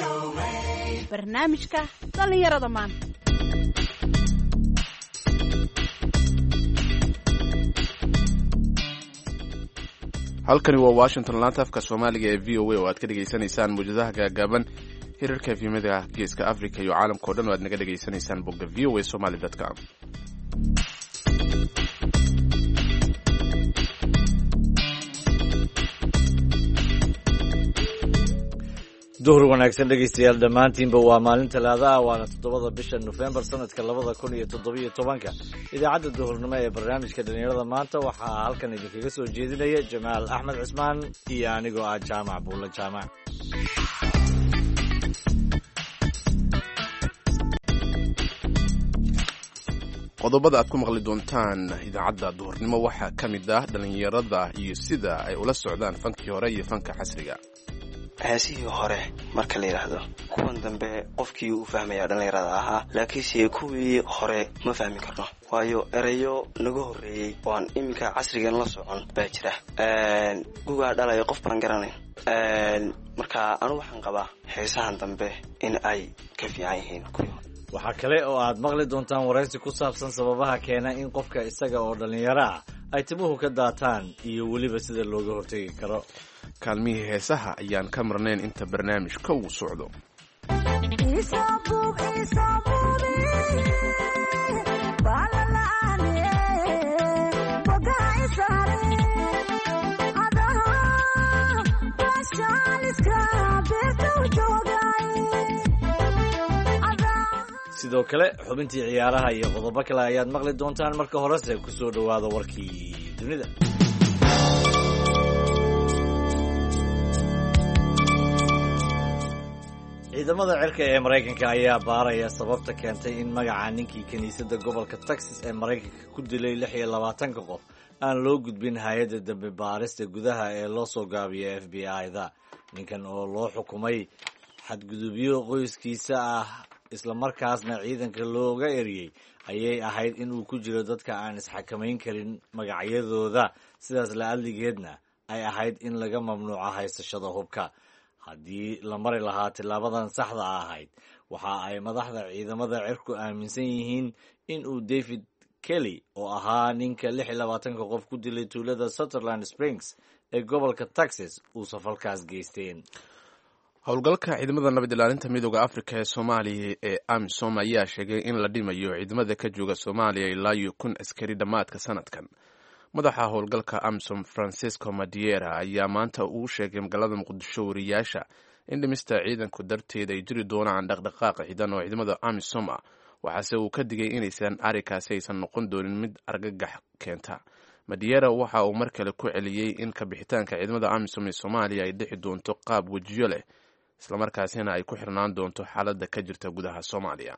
barnaamijka dhalinyarada maanta. halkani waa Washington, laanta afka Soomaaliga ee VOA oo aad ka dhageysanaysaan muujadaha gaagaaban hirarka efemada geeska Afrika iyo caalamka oo dhan oo aad naga dhageysanaysaan bogga voasomali.com. duhur wanaagsan dhegeystayaal dhammaantiinba waa maalin talaada ah waana 7 bisha November sanadka 2017. idaacadda duhurnimo ee barnaamijka dhalinyarada maanta waxaa halkan idinkaga soo jeedinaya Jamaal Axmed Cismaan iyo anigoo ah Jaamac Buulla Jaamac. qodobada aad ku maqli doontaan idaacadda duhurnimo waxaa ka mid ah dhalinyarada iyo sida ay ula socdaan fankii hore iyo fanka casriga. heesihii hore marka la yiraahdo kuwan dambe qofkii uu fahmaya dhalinyarada ahaa laakiinse kuwii hore ma fahmi karno waayo erayo naga horeeyay oo aan iminka casrigan la socon baa jira guga dhalay qof baan garanay marka anu waxaan qabaa heesahan dambe in ay ka fiican yihiin kuwii. waxaa kale oo aad maqli doontaan waraysi ku saabsan sababaha keena in qofka isaga oo dhalinyaro ah ay timuhu ka daataan iyo weliba sida looga hortagi karo. kaalmihii heesaha ayaan ka marnayn inta barnaamijka uu socdo. sidoo kale xubintii ciyaaraha iyo qodobo kale ayaad maqli doontaan. marka horese ku soo dhowaada warkii dunida. ciidamada cirka ee Mareykanka ayaa baaraya sababta keentay in magaca ninkii kaniisadda gobolka Texas ee Mareykanka ku dilay 26 qof aan loo gudbin hay'adda dambe baarista gudaha ee loo soo gaabiyay FBI-da. ninkan oo loo xukumay xadgudubyo qoyskiisa ah isla markaasna ciidanka looga eriyay ayay ahayd in uu ku jiro dadka aan isxakamayn karin magacyadooda, sidaas la adligeedna ay ahayd in laga mamnuuco haysashada hubka. haddii la mari lahaa tilaabadan saxda ahayd waxa ay madaxda ciidamada cirku aaminsan yihiin in uu David Kelly oo ahaa ninka 26 qof ku dilay tuulada Sutherland Springs ee gobolka Texas uu safalkaas geysteen. howlgalka ciidamada nabad ilaalinta midowga Afrika ee Soomaaliya ee AMISOM ayaa sheegay in la dhimayo ciidamada ka jooga Soomaaliya ilaa 1,000 askari dhammaadka sanadkan. madaxa howlgalka AMISOM Francisco Madiera ayaa maanta uu sheegay magaalada Muqdisho wariyaasha in dhimista ciidanku darteed ay jiri doonaan dhaqdhaqaaq ciidan oo ciidamada AMISOM ah, waxaase uu ka digay inaysan arrinkaasi aysan noqon doonin mid argagax keenta. Madiera waxa uu mar kale ku celiyey in ka bixitaanka ciidamada AMISOM ee Soomaaliya ay dhici doonto qaab wajiyo leh isla markaasina ay ku xirnaan doonto xaaladda ka jirta gudaha Soomaaliya.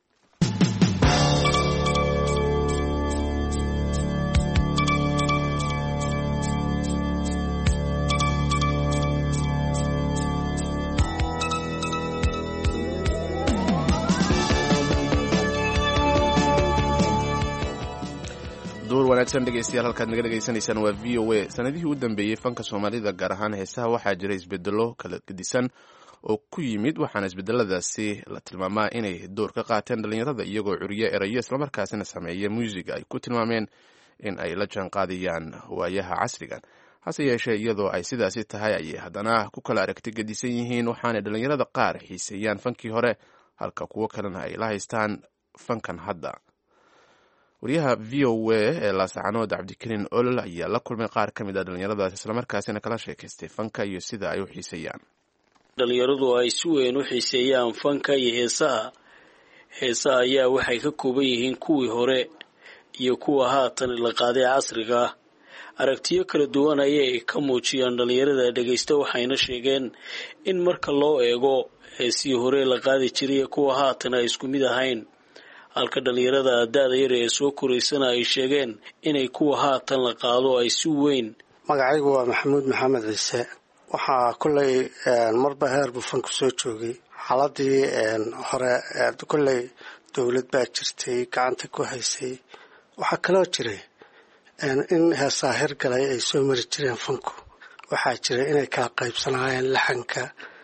wanaagsan dhegeystayaal halkaad naga dhageysanaysaan waa VOA. sanadihii u dambeeyey fanka Soomaalida gaar ahaan heesaha waxaa jira isbedelo kala gedisan oo ku yimid, waxaana isbedeladaasi la tilmaamaa inay door ka qaateen dhalinyarada iyagoo curiye erayo islamarkaasina sameeya muusiga ay ku tilmaameen in ay la jaanqaadayaan waayaha casrigan. hase yeeshee iyadoo ay sidaasi tahay ayay haddana ku kala aragti gedisan yihiin, waxaana dhalinyarada qaar xiiseeyaan fankii hore halka kuwo kalena ay la haystaan fankan hadda. wariyaha VOA ee Laascaanood Cabdikariin Olol ayaa la kulmay qaar ka mid ah dhalinyaradaas islamarkaasina kala sheekaystay fanka iyo sida ay u xiiseeyaan. dhalinyaradu ay si weyn u xiiseeyaan fanka iyo heesaha ayaa waxay ka kooban yihiin kuwii hore iyo kuwa haatan la qaaday casriga ah. aragtiyo kala duwan ayay ka muujiyaan dhalinyarada dhegaysta, waxayna sheegeen in marka loo eego heesihii hore la qaadi jiray kuwa haatan ay isku mid ahayn, halka dhalinyarada da'da yar ee soo koraysana ay sheegeen inay kuwa haatan la qaado ay si weyn. magacaygu waa Maxamuud Maxamed Ciise. waxaa kulley marba heer buu fanku soo joogay. xaaladii hore kulley dowlad baa jirtay gacanta ku haysay. waxaa kaloo jiray in heesaa hirgalay ay soo mari jireen fanku. waxaa jiray inay kala qaybsanaayeen laxanka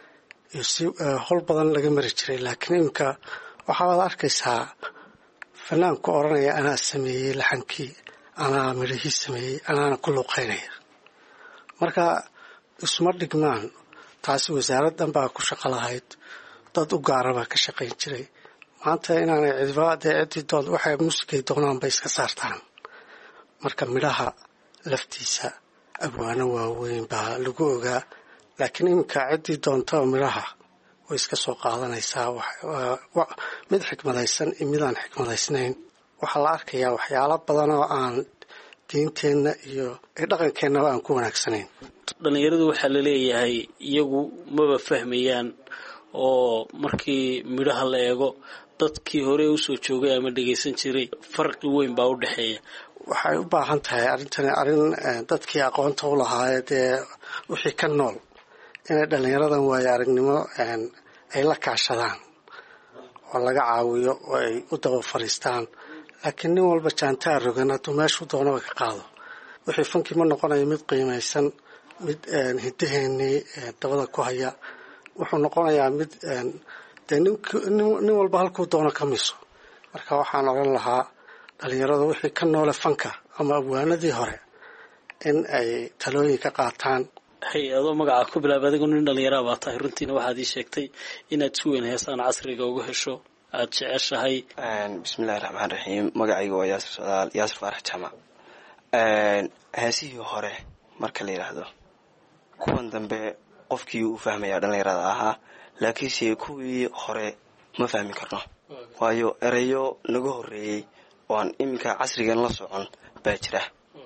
iyo si howl badan laga mari jiray. laakiin iminka waxaad arkaysaa fanaanku odhanaya anaa sameeyey laxankii, anaa midhihii sameeyey, anaana ku luuqaynaya. marka isma dhigmaan. taasi wasaaraddan baa ku shaqo lahayd, dad u gaara baa ka shaqayn jiray. maanta inaanay ciddii doon waxay muusikay doonaan bay iska saartaan. marka midhaha laftiisa abwaano waaweyn baa lagu ogaa, laakiin iminka ciddii doontaba midhaha way iska soo qaadanaysaa. mid xikmadaysan iyo midaan xikmadaysnayn. waxaa la arkayaa waxyaalo badan oo aan diinteenna iyo dhaqankeennaba aan ku wanaagsanayn. dhallinyaradu waxaa la leeyahay iyagu maba fahmayaan, oo markii midhaha la eego dadkii hore usoo joogay ama dhegaysan jiray farqi weyn baa u dhexeeya. waxay u baahan tahay arrintani arrin dadkii aqoonta u lahaayee dee wixii ka nool inay dhallinyaradan waayo aragnimo ay la kaashadaan oo laga caawiyo oo ay u daba fadhiistaan. laakiin nin walba jaantaa rogan hadduu meeshuu doonaba ka qaado wixii fankii ma noqonayo mid qiimaysan, mid hidaheennii dabada ku haya. wuxuu noqonayaa mid dee nin walba halkuu doono ka miso. marka waxaan odhan lahaa dhallinyaradu wixii ka noole fanka ama abwaanadii hore in ay talooyin ka qaataan. hay-adoo magacaa ku bilaaba adigu nin dhallinyaraa baa tahay, runtiina waxaad ii sheegtay inaad si weyn heesaan casriga uga hesho aada jeceshahay. bismillahi raxmaan raxiim. magacayga waa yaasir socdaal, yaasir faarax jaamac. heesihii hore marka la yidhaahdo kuwan dambe qofkii uu fahmayaa dhallinyarada ahaa, laakiinse kuwii hore ma fahmi karno, waayo erayo naga horreeyey oo aan iminka casrigan la socon baa jira.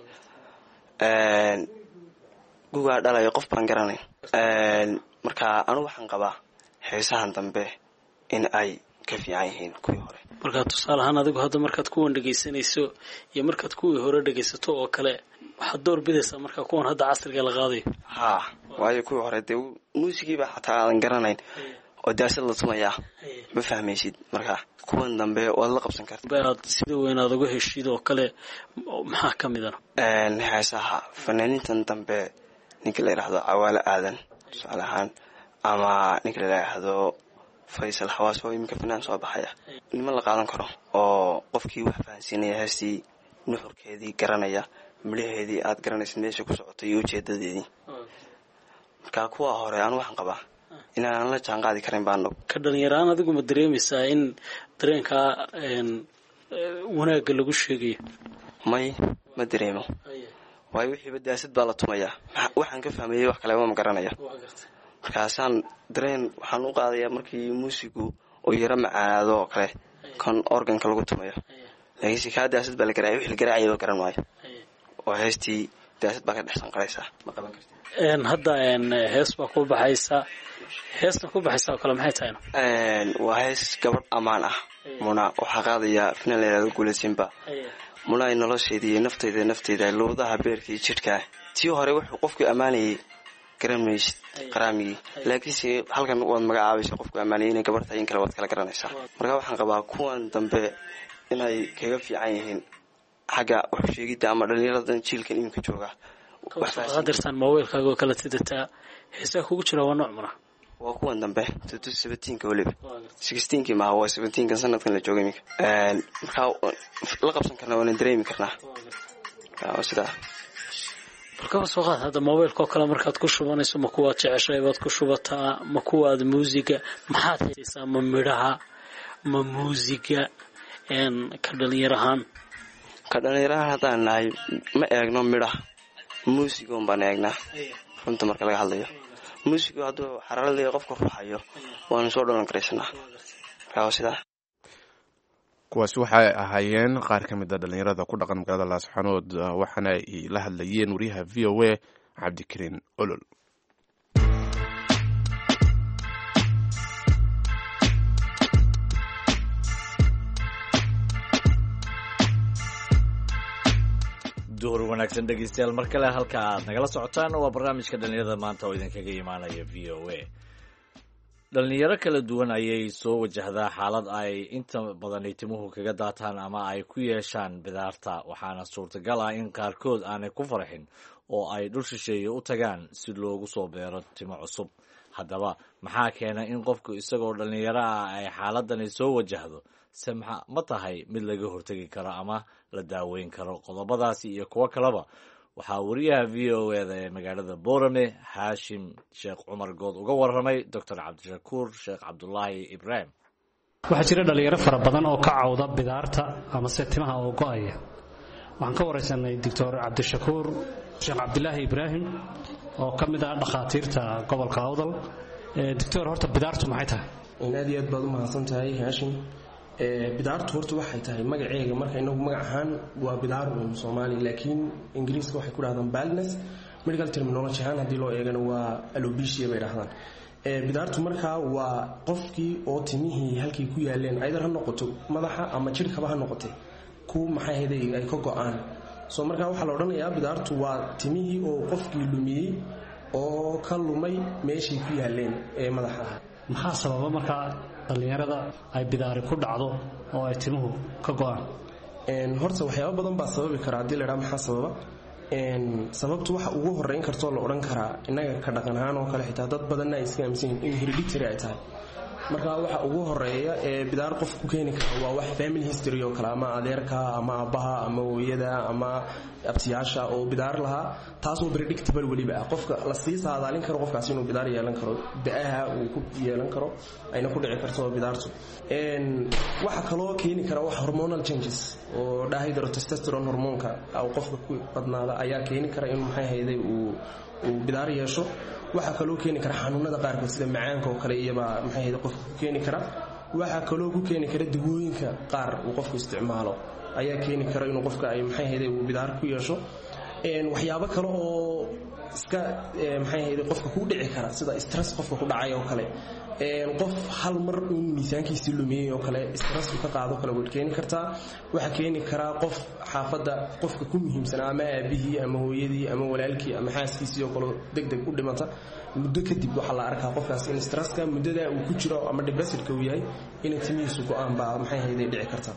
gugaa dhalayo qof baan garanayn. marka anu waxaan qabaa heesahan dambe in ay ka fiican yihiin kuwii hore. markaa tusaale ahaan adigu hadda markaad kuwan dhegaysanayso iyo markaad kuwii hore dhegaysato oo kale waxaad door bidaysaa markaa kuwan hadda casriga la qaadayo? haa, waayo kuwii hore dee muusigiiba xataa aadan garanayn oo daasad la tumayaa ma fahmaysid. marka kuwan dambe waad la qabsan karta. aad sida weyn aad uga heshid oo kale maxaa ka midana? heesaha fanaaniintan dambe ninka la yidhaahdo cawaale aadan tusaale ahaan, ama ninka la yidhaahdo faysal xawaas oo iminka fanaan soo baxaya, niman la qaadan karo oo qofkii wax fahansiinaya heestii nuxurkeedii garanaya, midhaheedii aad garanaysid meesha ku socotay iyo ujeedadeedii. marka kuwa hore anu waxaan qabaa inaanan la jaan qaadi karin baan ka dhallinyaraan adigu ma dareemaysaa in dareenkaa wanaagga lagu sheegayo? may ma dareemo, waayo wixiiba daasad baa la tumayaa. waxaan ka fahmayey wax kaleba ma garanaya. markaasaan dareen waxaan u qaadayaa markii muusigu uu yaro macaado oo kale kan organka lagu tumayo, laakiinse kaa daasad baa la garaacay, wixii la garaacayaba garan maayo oo heestii daasad baa ka dhex sanqaraysaa, ma qaban karti. hadda hees baa ku baxaysa, heesna ku baxaysa oo kale maxay tahay? waa hees gabadh ammaan ah. muna waxaa qaadaya finan la yidhahdo guulaysinba. muna ay nolosheedii nafteyda luudaha beerkii jidhkaa. tii hore wuxuu qofku ammaanayay garan maysid qaraamigii, laakiinse halkan waad magacaabaysa qofku ammaanayay inay gabarh tahay in kale waad kala garanaysaa. marka waxaan qabaa kuwan dambe inay kaga fiican yihiin xagga wax sheegidda ama dhallinyaradan jiilkan iminka jooga. qadirtaan moobeelkaaga oo kala tidataa heesaa kugu jira waa nooc mana? waa kuwan dambe 17 waliba 16 maaha, waa 17 sanadkan la joogay iminka. marka la qabsan karnaa waana dareemi karnaa. sidaa markaba soo qaad hadda moobeelka oo kale markaad ku shubanayso, ma kuwaad jeceshahay baad ku shubataa, ma kuwaad muusiga maxaad heesaysaa? ma midhaha ma muusiga? ka dhallinyarahaan haddaan nahay ma eegno midhaha, muusiga un baan eegnaa runta marka laga hadlayo. muusigu hadduu xaraalada qofka ruuxayo waanu soo dhalan karaysanaa. markaa sidaa kuwaasi waxay ahaayeen qaar ka mid a dhallinyarada ku dhaqan magaalada laasxanood, waxaana ay la hadlayeen wariyaha v o a cabdikariin olol. duhur wanaagsan dhegeystayaal mar kale halka aad nagala socotaan waa barnaamijka dhallinyarada maanta oo idinkaga imaanaya v o a. dhallinyaro kala duwan ayay soo wajahdaa xaalad ay inta badan ay timuhu kaga daataan ama ay ku yeeshaan bidaarta, waxaana suurtagal ah in qaarkood aanay ku farxin oo ay dhul shisheeye u tagaan si loogu soo beero timo cusub. haddaba maxaa keena in qofku isagoo dhallinyaro ah ay xaaladani soo wajahdo se ma tahay mid laga hortegi karo ama la daaweyn karo? qodobadaasi iyo kuwo kaleba waxaa wariyaha v o eda ee magaalada boorame haashim sheekh cumar good uga warramay doctor cabdishakuur sheekh cabdulaahi ibraahim. waxaa jira dhalinyaro fara badan oo ka cawda bidaarta amase timaha oo go'aya. waxaan ka waraysanay doctor cabdishakuur sheekh cabdulaahi ibraahim oo ka mid ah dhakhaatiirta gobolka awdal. doctor, horta bidaartu maxay tahay? aad iyo aad baad u mahadsan tahay haashim. bidaartu horta waxay tahay magaceega marka inagu magac ahaan waa bidaar uun Soomaali, laakiin Ingiriiska waxay ku dhahdaan baldness. medical terminology ahaan haddii loo eegana waa alopecia bay dhahdaan. bidaartu markaa waa qofkii oo timihii halkii ku yaaleen ayadar ha noqoto madaxa ama jirkaba ha noqotay ku maxay hayday ay ka go'aan. soo markaa waxaa la odhanayaa bidaartu waa timihii oo qofkii lumiyey oo ka lumay meeshii ku yaaleen ee madaxa ah. maxaa sababa markaa dhallinyarada ay bidaari ku dhacdo oo ay timuhu ka go'aan? horta waxyaaba badan baa sababi kara haddii la idhaha maxaa sababa. sababtu waxa ugu horeyn kartoo la odhan karaa innaga ka dhaqan ahaan oo kale xitaa dad badanna ay iska aaminsan yihiin in hereditary ay tahay. marka waxa ugu horeeya ee bidaar qof ku keeni kara waa wax family history oo kale, ama adeerka ama aabbaha ama hooyada ama abtiyaasha oo bidaar lahaa, taasoo predictable weliba ah. qofka la sii saadaalin karo qofkaas inuu bidaar yeelan karo, da'aha uu ku yeelan karo, ayna ku dhici karto bidaartu. waxa kaloo keeni kara wax hormonal changes oo dihydrotestosterone hormoonka oo qofka ku badnaada ayaa keeni kara in maxay hayday uu bidaar yeesho. waxa kaloo keeni kara xanuunada qaarkood sida macaanka oo kale iyaba maxay hayday qofka ku keeni kara. waxa kaloo ku keeni kara dawooyinka qaar uu qofku isticmaalo ayaa keeni kara inuu qofka ay maxay hayday uu bidaar ku yeesho. waxyaabo kale oo iska maxay hayday qofka ku dhici kara sida stress qofka ku dhacay oo kale, qof hal mar uu miisaankiisa lumiyay oo kale stress ka qaado kale way keeni kartaa. waxa keeni kara qof xaafada qofka ku muhiimsan ama aabihii ama hooyadii ama walaalkii ama xaaskiisii oo kale degdeg u dhimata muddo kadib waxa la arkaa qofkaas in stresska muddada uu ku jiro ama depression-ka uu yahay in timihiisu go'aan baa maxay hayday dhici karta.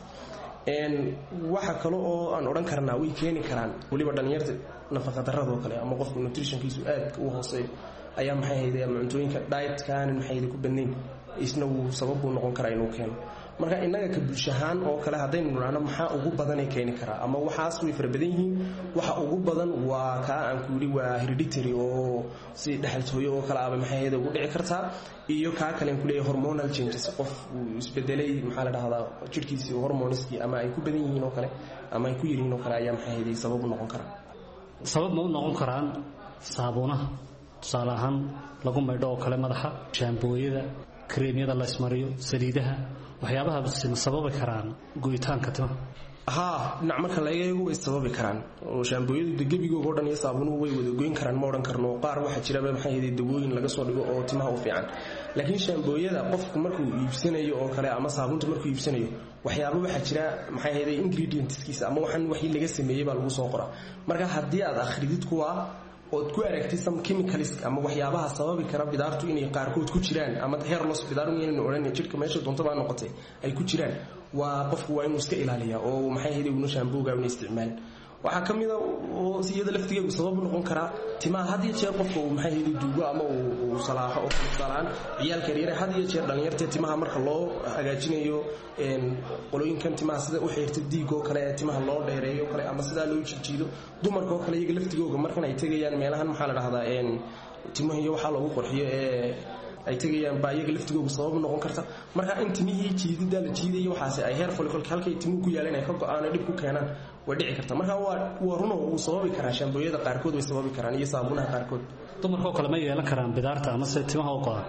waxa kale oo aan odhan karnaa way keeni karaan weliba dhalinyarta nafaqadarrada kale ama qofka nutritionkiisu aad u hooseeyo ayaa maxay hayday ama cuntooyinka diet-kan maxay hayday ku badnayn isna uu sabab u noqon karaa inuu keeno. marka innaga ka bulshahaan oo kale haddaynu nidhaahno maxaa ugu badanay keeni karaa ama waxaas way fara badan yihiin. waxa ugu badan waa kaa aan ku yidhi waa hereditary oo si dhexaltooyo oo kale aba maxay hayday ugu dhici kartaa, iyo kaa kalen ku leeyahay hormonal changes qof uu isbedelay maxaa la dhahdaa jirkiisii hormoneskii ama ay ku badan yihiin oo kale ama ay ku yiriin oo kale ayaa maxay hayday sabab u noqon karaa. sabab ma u noqon karaan saabuunaha tusaale ahaan lagu maydho oo kale madaxa, shaambooyada, kareemyada la ismariyo, saliidaha, waxyaabaha ma sababi karaan go'itaanka timaha? dhinac marka laga eego way sababi karaan oo shaambooyadu gebigooga oo dhan iyo saabuunuhu way wada goyn karaan ma odhan karno. qaar waxaa jiraba maxay hayday dawooyin laga soo dhigo oo timaha u fiican, laakiin shaambooyada qofku markuu iibsanayo oo kale ama saabunta markuu iibsanayo waxyaabo waxaa jira maxay hayday ingredientskiisa ama waxaan wixii laga sameeyey baa lagu soo qoraa. marka haddii aad akhridid kuwa ood ku aragtid some chemicals ama waxyaabaha sababi kara bidaartu inay qaarkood ku jiraan ama hair loss bidaar inaynu odhan jirka meesha doontaba noqotay ay ku jiraan, waa qofku waa inuu iska ilaaliyaa oo maxay hayday uu shaambooga uu isticmaalin. waxaa ka mid ah oo siyada laftigeedu sabab noqon kara timaha had iyo jeer qofka uu maxay hayday duugo ama uu salaaxo oo salaan ciyaalka yaryar had iyo jeer dhalinyarta timaha marka loo hagaajinayo qolooyinkan timaha sida u xirta diigo kale timaha loo dheereeyo kale ama sida loo jijiido dumarka kale iyaga laftigooga markan ay tagayaan meelahan maxaa la dhahdaa timaha iyo waxa lagu qurxiyo ay tagayaan baa iyaga laftigooga sabab noqon karta. marka in timihii jiidida la jiidayo waxaas ay hair follicle halkay timuhu ku yaaleen ay ka go'aan dhib ku keenaan way dhici karta. marka waa runo uu sababi karaa shaambooyada qaarkood way sababi karaan iyo saabuunaha qaarkood. dumarka kale ma yeelan karaan bidaarta ama se timaha u go'aan?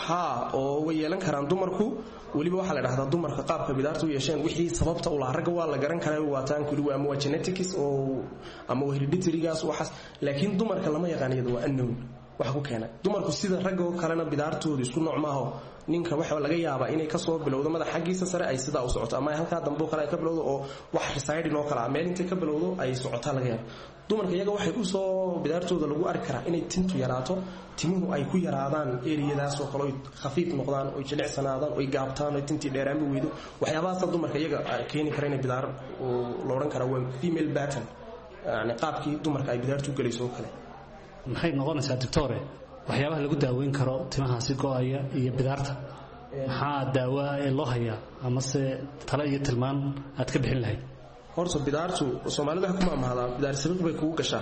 oo way yeelan karaan dumarku. weliba waxaa la dhahdaa dumarka qaabka bidaarta u yeesheen wixii sababta u lahaa ragga waa la garan karaa waataan kuliwa ama waa genetics oo ama waa hereditarygaas waxaas, laakiin dumarka lama yaqaan iyada waa unknown waxa ku keena. dumarku sida ragga oo kalena bidaartoodu isku nooc maaho. ninka waxa laga yaabaa inay ka soo bilowdo madax xagiisa sare ay sidaa u socoto ama halka dambe kale ay ka bilowdo oo wax residing oo kala meel intay ka bilowdo ay socotaa laga yaabo. dumarka iyaga waxay u soo bidaartooda lagu arki karaa inay tintu yaraato, timuhu ay ku yaraadaan eriyadaas oo kale khafiif noqdaan oo jilicsanaadaan oo gaabtaan oo tintii dheeraanba weydo. waxyaabahaas dumarka iyaga keeni kara inay bidaar oo la oran kara waa female pattern, yani qaabkii dumarka ay bidaartu galayso oo kale. maxay noqonaysaa doctore waxyaabaha lagu daaweyn karo timahaasi go'aya iyo bidaarta maxaa daawa ee loo hayaa ama se talo iyo tilmaan aad ka bixin lahayd? horta bidaartu Soomaalidu waxa kuma amaadaa bidaar sabiq bay kugu gashaa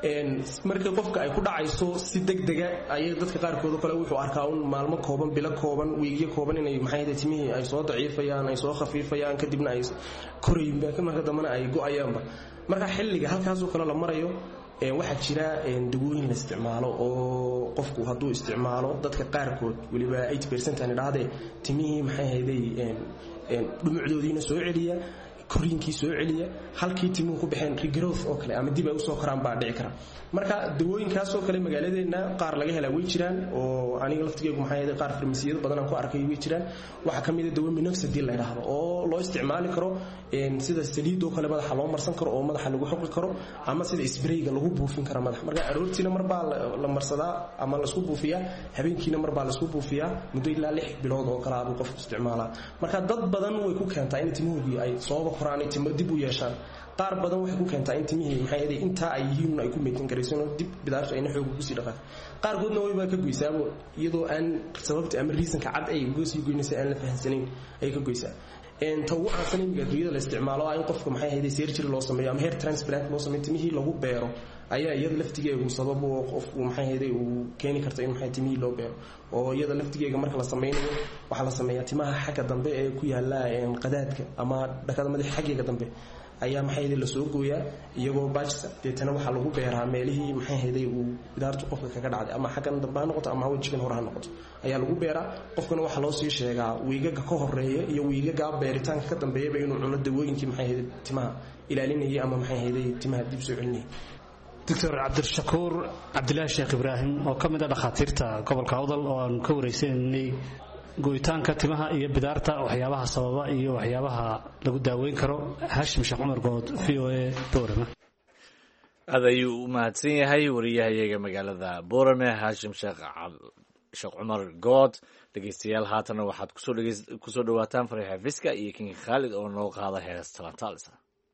markii qofka ay ku dhacayso si degdega ay dadka qaarkood kale wuxuu arkaa un maalmo kooban bilo kooban weegiyo kooban inay maxay timihii ay soo daciifayaan ay soo khafiifayaan kadibna ay korayaan marka dambana ay go'ayaanba marka xilliga halkaas oo kale la marayo waxa jira dawooyin la isticmaalo oo qofku hadduu isticmaalo dadka qaarkood waliba 8% aan idhaahdee timihii maxay hayday dhumucdoodiina soo celiya koriinkii soo celiya halkii timuhu ku baxeen regrowth oo kale ama dib ay u soo koraan baa dhici kara marka dawooyinkaas oo kale magaaladeena qaar laga helaa way jiraan oo aniga laftigeegu maxay ahayd qaar farmasiyada badan aan ku arkay way jiraan waxa kamid ah dawo minoxidil la yiraahdo oo loo isticmaali karo sida saliid oo kale madaxa loo marsan karo oo madaxa lagu xoqi karo ama sida sprayga lagu buufin karo madaxa marka aroortiina marba la marsadaa ama la isku buufiyaa habeenkiina marba la isku buufiyaa muddo ilaa 6 bilood oo kala aad qofku isticmaalaa marka dad badan way ku keentaa in timuhu ay soo qoraan timo dib u yeeshaan qaar badan waxay ku keentaa in timihii maxay ahayd inta ay yihiin ay ku meetin karayso dib bidaartu ayna xoog ugu sii dhaqaan qaar goodna way ka goysaa iyadoo aan sababta ama reason ka cad ay ugu sii goynaysa aan la fahansanayn ay ka goysaa inta uu aansan in gaadiyada la isticmaalo ay qofka maxay ahayd surgery loo sameeyo ama hair transplant loo sameeyo timihii lagu beero ayaa iyada laftigeedu sabab oo qofku maxay ahayd uu keeni karto in maxay timihii loo beero oo iyada laftigeega marka la sameeyo waxa la sameeyaa timaha xagga dambe ee ku yaala qadaadka ama dhakada madaxa xaggeega dambe ayaa maxay ahayd la soo gooyaa iyagoo baajisa deetana waxa lagu beeraa meelihii maxay ahayd uu bidaartu qofka kaga dhacday ama xaggan dambe noqoto ama wajigan hore noqoto ayaa lagu beeraa qofkana waxa loo sii sheegaa wiigaga ka horeeya iyo wiigaga beeritaanka ka dambeeya inuu cuno dawooyinkii maxay ahayd timaha ilaalinayay ama maxay ahayd timaha dib soo celinayay دكتور عبد الشكور عبد الله الشيخ إبراهيم وكمدة دخاتيرتا قبل كعوضل وأن كوريسين إني go'itaanka timaha iyo bidaarta waxyaabaha sababa iyo waxyaabaha lagu daaweyn karo Hashim Sheekh Cumar Good VOA Boorama adayuu u mahadsan yahay wariyahayaga magaalada Boorama Hashim Sheekh Cumar Good dhageystayaal haatan waxaad ku soo dhawaataan Fariix Fiska iyo King Khalid oo noo qaada heesta Talisa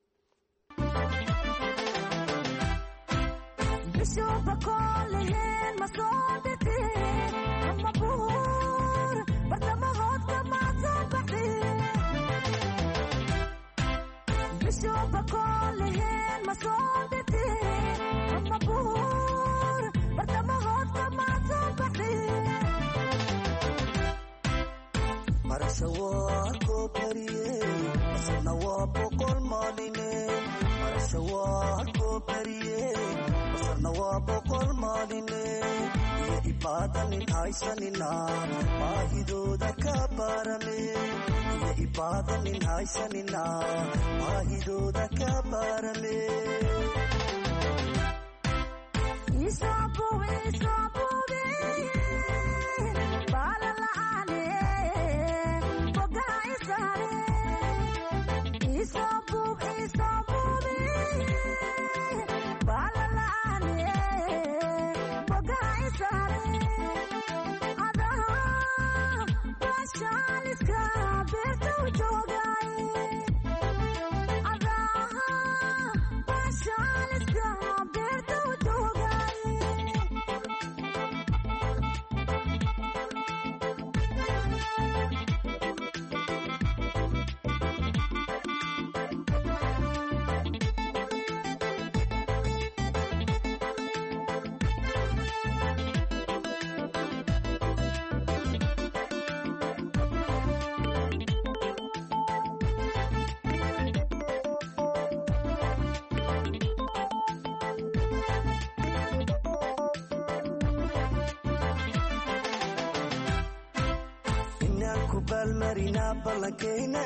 marina ballankeena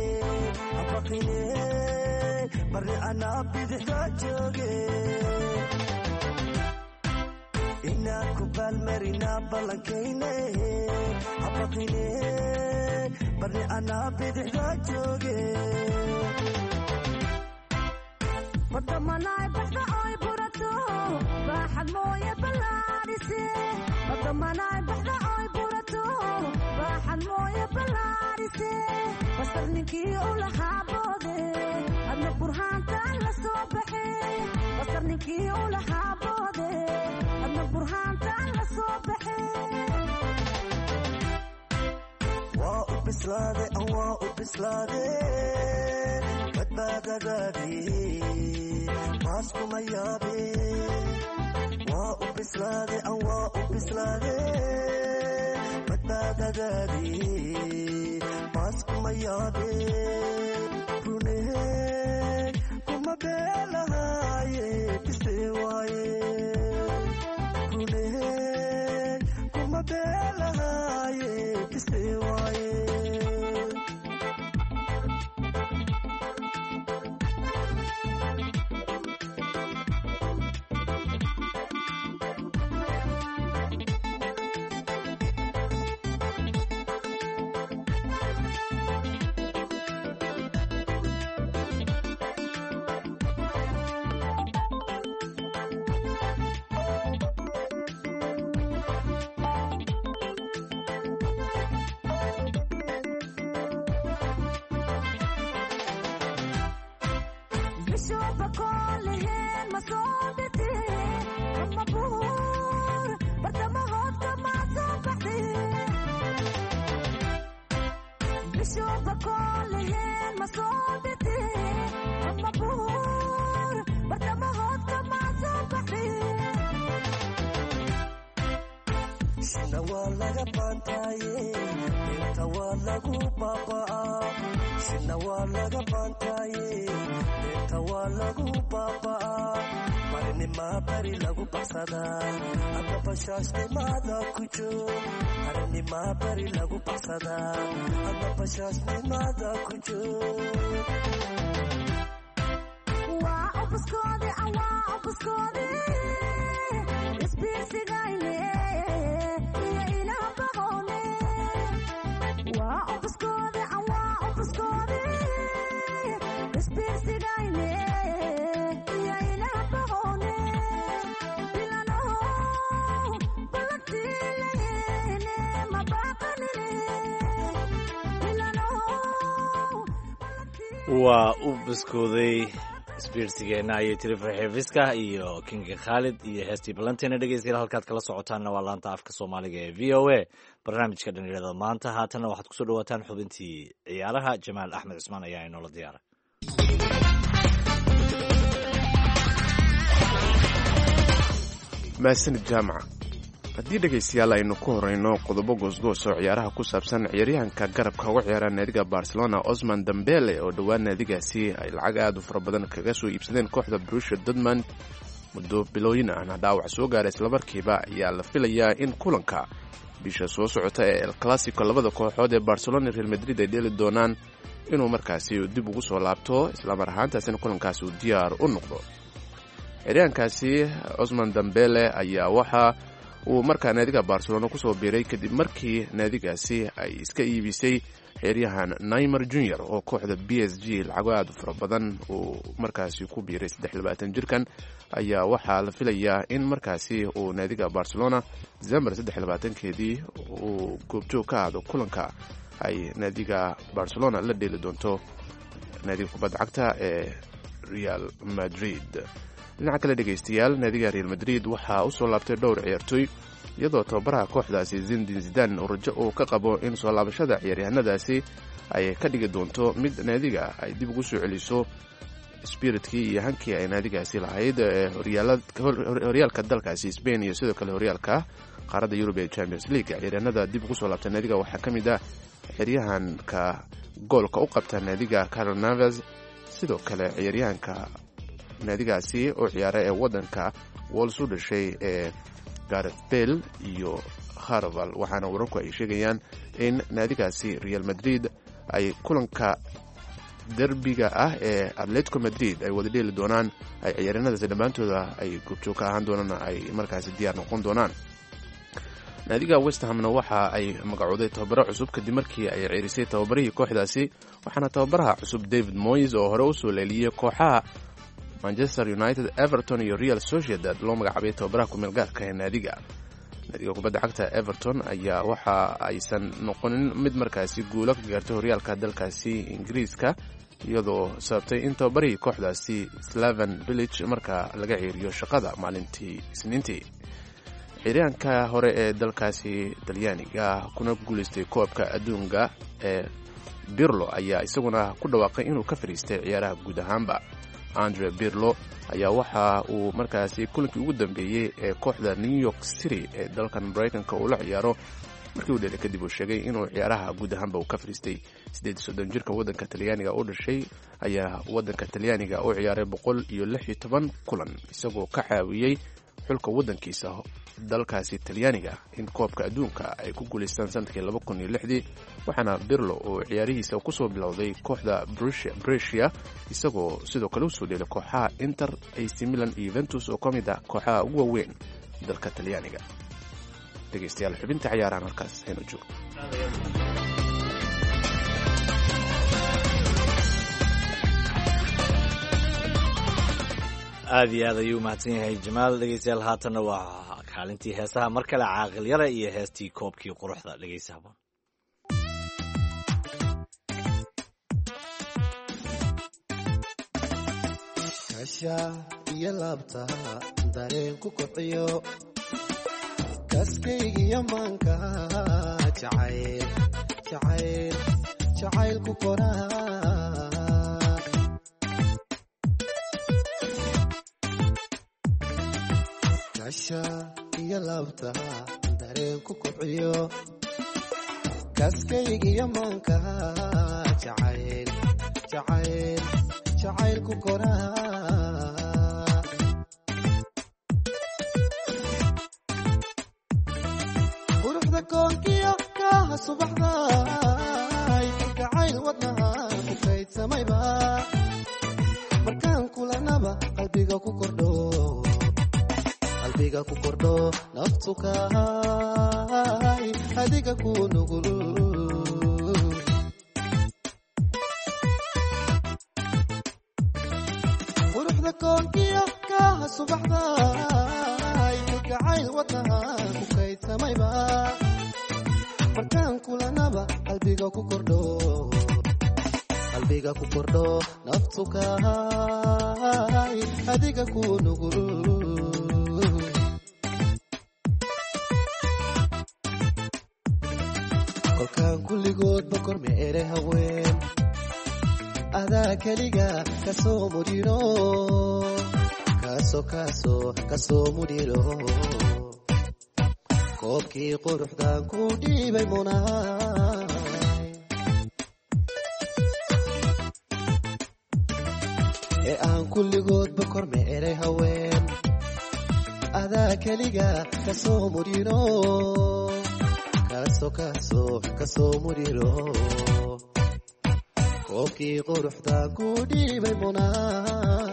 abaqine barri ana bidixda jooge ina kubal marina ballankeena abaqine barri ana bidixda jooge wadamanaay baxda ay burato baaxad mooye ballaarise wadamanaay baxda ay burato baaxad mooye ballaarise basar ninkii u lahaa boode adna burhaantaan la soo baxay basar ninkii u lahaa boode adna burhaantaan la soo baxay bislaade aan waa u bislaade badbaadadaadii maaskuma yaabe waa u bislaade aan waa u bislaade badbaadadaadii maaskuma yaabe runee kuma beelahaaye bise waaye runee kuma beelahaaye bise waaye shina waa laga baantaaye inta waa lagu baaba'aa shina waa laga baantaaye inta waa lagu baaba'aa marinimaa bari lagu baxsadaa hadda bashaashnimaada ku joog marinimaa bari lagu baxsadaa hadda bashaashnimaada ku joog waa obuskoode waa obuskoode isbiirsigayne iyo inaa baqoone waa obuskoode waa obuskoode isbiirsigayne iyo inaa baqoone bilano balagtiileene mabaqanine bilano waa u biskooday isbiirsigeenna ayay tiri farxeefiska iyo kinga khaalid iyo heestii balanteena dhegeystayaal halkaad kala socotaanna waa laanta afka soomaaliga ee v o a barnaamijka dhalinyarada maanta haatanna waxaad kusoo dhawaataan xubintii ciyaaraha jamaal axmed cusmaan ayaa inoola diyaaray mahadsanid jaamaca haddii dhegaystayaal aynu ku horeyno qodobo goosgoos oo ciyaaraha ku saabsan ciyaaryahanka garabka uga ciyaara naadiga barcelona osman dambele oo dhowaan naadigaasi ay lacag aad u fara badan kaga soo iibsadeen kooxda brusha dortmund muddo bilooyin ahna dhaawac soo gaaray islamarkiiba ayaa la filayaa in kulanka bisha soo socota ee el clasico labada kooxood ee barcelona real madrid ay dheeli doonaan inuu markaasi dib ugu soo laabto islamar ahaantaasina kulankaasi uu diyaar u noqdo ciyaaryahankaasi osman dambele ayaa waxa uu markaa naadiga barcelona kusoo biiray kadib markii naadigaasi ay iska iibisay ciyaaryahan neymer junior oo kooxda b s g lacago aad u fara badan uu markaasi ku biiray 23 jirkan ayaa waxaa la filayaa in markaasi uu naadiga barcelona december 23keedii uu goobjoog ka aado kulanka ay naadiga barcelona la dheeli doonto naadiga kubadda cagta ee real madrid dhinaca kale dhegaystayaal naadiga real madrid waxaa u soo laabtay dhowr ciyaartooy iyadoo tababaraha kooxdaasi zindin zidan uu rajo uu ka qabo in soo laabashada ciyaaryahanadaasi ay ka dhigi doonto mid naadiga ay dib ugu soo celiso spiritkii iyo hankii ay naadigaasi lahayd horyaalka dalkaasi Spain iyo sidoo kale horyaalka qaaradda Yurub ee Champions League ciyaaryahanada dib ugu soo laabtay naadiga waxaa ka mid ah ciyaaryahanka goolka u qabta naadiga Carlos Navas sidoo kale ciyaaryahanka naadigaasi oo ciyaara ee wadanka Wales u dhashay ee Gareth Bale iyo Harval waxaana wararku ay sheegayaan in naadigaasi Real Madrid ay kulanka derbiga ah ee Atletico Madrid ay wada dheeli doonaan ay ciyaaryahanadaasi dhammaantooda ay goobjoog ka ahaan doonaan ay markaasi diyaar noqon doonaan naadiga West Hamna waxa ay magacooday tababaro cusub kadib markii ay ciirisay tababarihii kooxdaasi waxaana tababaraha cusub David Moyes oo hore u soo leeliyay kooxaha Manchester United, Everton iyo Real Sociedad loo magacaabay tababaraha ku meel gaarka ee naadiga kubadda cagta Everton ayaa waxa aysan noqonin mid markaasi guulo ka gaartay horyaalka dalkaasi Ingiriiska iyadoo sababtay in tababarihii kooxdaasi Slaven Bilic markaa laga ciiriyo shaqada maalintii Isniintii xiryaanka hore ee dalkaasi talyaaniga kuna guulaystay koobka adduunka ee birlo ayaa isaguna ku dhawaaqay inuu ka fadhiistay ciyaaraha guud ahaanba. andre birlo ayaa waxa uu markaasi kulankii ugu dambeeyey ee kooxda New York City ee dalkan Mareykanka uu la ciyaaro markii uu dhelay kadib uu sheegay inuu ciyaaraha guud ahaanba uu ka fadhiistay. 38 jirka waddanka talyaaniga u dhashay ayaa waddanka talyaaniga u ciyaaray 116 kulan isagoo ka caawiyey xulka waddankiisa dalkaasi talyaaniga in koobka adduunka ay ku guulaystaan sanadkii 2006 waxaana birlo oo ciyaarihiisa kusoo bilowday kooxda Brescia isagoo sidoo kale usoo dhelay kooxaha Inter, AC Milan iyo Juventus oo ka mid ah kooxaha ugu waaweyn dalka talyaaniga. dhegeystayaal xubinta ciyaarahan halkaas haynu joogo. aad iyo aad ayuu mahadsan yahay jamaal. dhegeystayaal haatanna waa kaalintii heesaha mar kale caaqil yara iyo heestii koobkii quruxda dhegeysahaban. kasha iyo laabta dareen ku kobciyo kaskaygiyo maanka jacayl ku koraa kasha iyo laabta dareen ku kobciyo kaskaygiyo maanka jacayl ku koraa quruxda koonkiyo kaaha subaxday kalgacayl wadnaha ku kaydsamayba markaan kulanaba qalbiga ku kordho naftu kahay adiga ku nugul quruxda koonkiyo kaaha subaxday kalgacayl wadnaha ku kaydsamayba markaan kulanaba qalbiga ku kordho naftu kahay adiga ku nugul kolkaan kulligoodba korme ere haween adaa keliga kasoo mudhiro kasoo mudhiro koobkii quruxdan ku dhiibay munaay ee aan kulligoodba korme ere haween adaa keliga kasoo mudhiro kasoo mudhiro koobkii quruxdan ku dhiibay munaay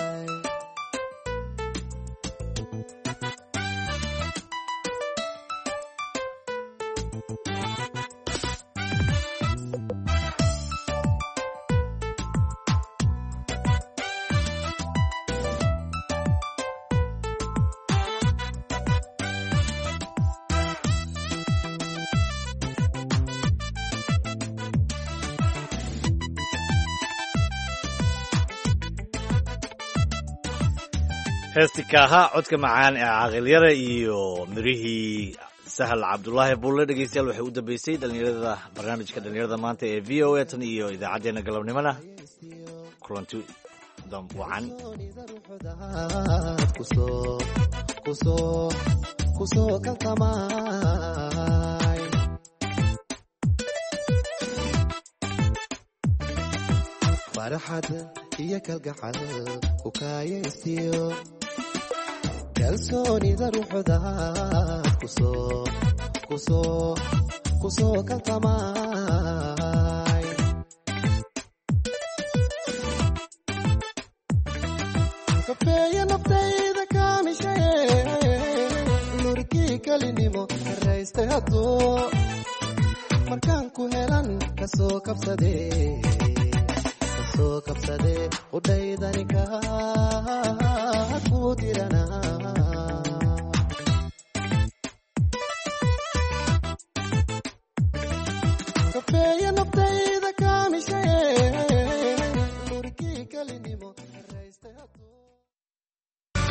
heesti kaaha codka macaan ee caaqilyara iyo mirihii sahal cabdulaahi bulle dhegeystayaal waxay u dambeysay dhalinyarada barnaamijka dhalinyarada maanta ee v o a tan iyo idaacaddeenna galabnimona kulanti wacan kusoo kaltamay farxad iyo kalgacal ku kaayaystiyo kalsoonida ruuxdaad kusoo kaltamay kafeeya naftayda kaamishaye nurkii kelinimo karaystay hadduu markaan ku helan kasoo kabsadee udhaydani kaad